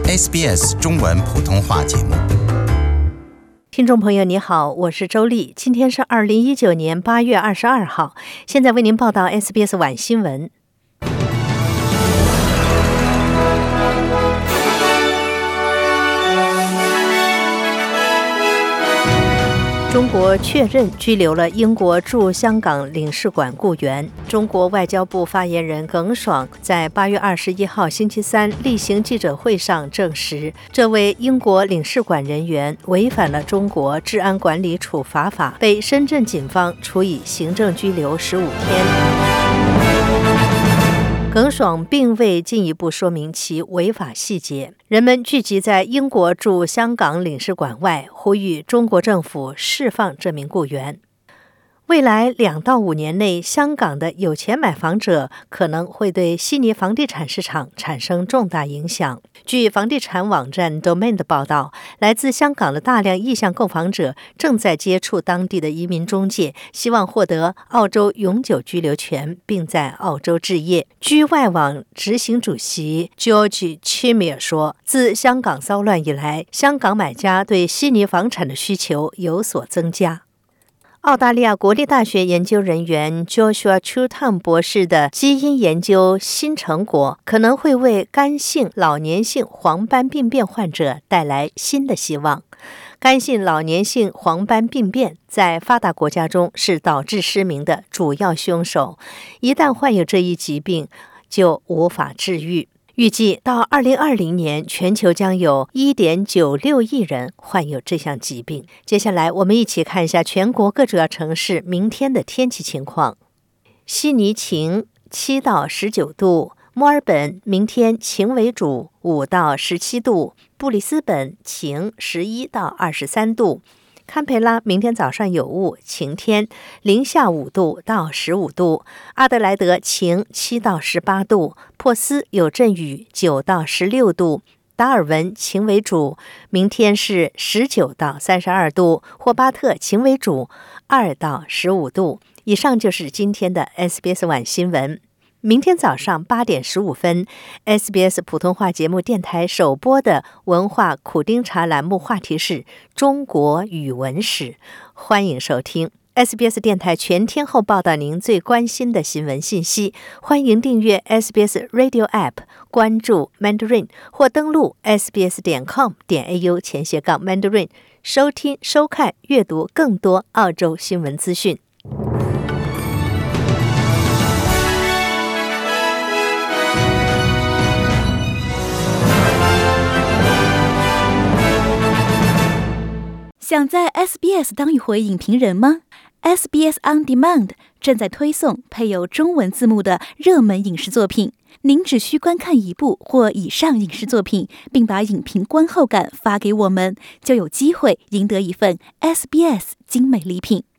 SBS 中文普通话节目。 听众朋友你好，我是周丽，今天是2019年8月22号，现在为您报道 SBS 晚新闻。中国确认拘留了英国驻香港领事馆雇员。中国外交部发言人耿爽在8月21号星期三例行记者会上证实，这位英国领事馆人员违反了中国治安管理处罚法，被深圳警方处以行政拘留15天。耿爽并未进一步说明其违法细节。人们聚集在英国驻香港领事馆外，呼吁中国政府释放这名雇员。未来2到5年内，香港的有钱买房者可能会对悉尼房地产市场产生重大影响。据房地产网站 Domain 的报道，来自香港的大量意向购房者正在接触当地的移民中介，希望获得澳洲永久居留权，并在澳洲置业。居外网执行主席 George Chimere 说，自香港骚乱以来，香港买家对悉尼房产的需求有所增加。澳大利亚国立大学研究人员 Joshua Chutam 博士的基因研究新成果可能会为肝性老年性黄斑病变患者带来新的希望。肝性老年性黄斑病变在发达国家中是导致失明的主要凶手，一旦患有这一疾病就无法治愈。预计到2020年，全球将有 1.96 亿人患有这项疾病。接下来我们一起看一下全国各主要城市明天的天气情况。悉尼晴7到19度，墨尔本明天晴为主5到17度，布里斯本晴11到23度，堪培拉明天早上有雾，晴天，零下5度到15度；阿德莱德晴7到18度，珀斯有阵雨9到16度；达尔文晴为主，明天是19到32度；霍巴特晴为主2到15度。以上就是今天的 SBS 晚新闻。明天早上8点15分 SBS 普通话节目电台首播的文化苦丁茶栏目话题是中国语文史，欢迎收听。 SBS 电台全天候报道您最关心的新闻信息，欢迎订阅 SBS Radio App， 关注 Mandarin 或登录 sbs.com.au/Mandarin 收听、收看、阅读更多澳洲新闻资讯。 想在 SBS 当一回影评人吗？ SBS On Demand 正在推送配有中文字幕的热门影视作品，您只需观看一部或以上影视作品，并把影评观后感发给我们，就有机会赢得一份 SBS 精美礼品。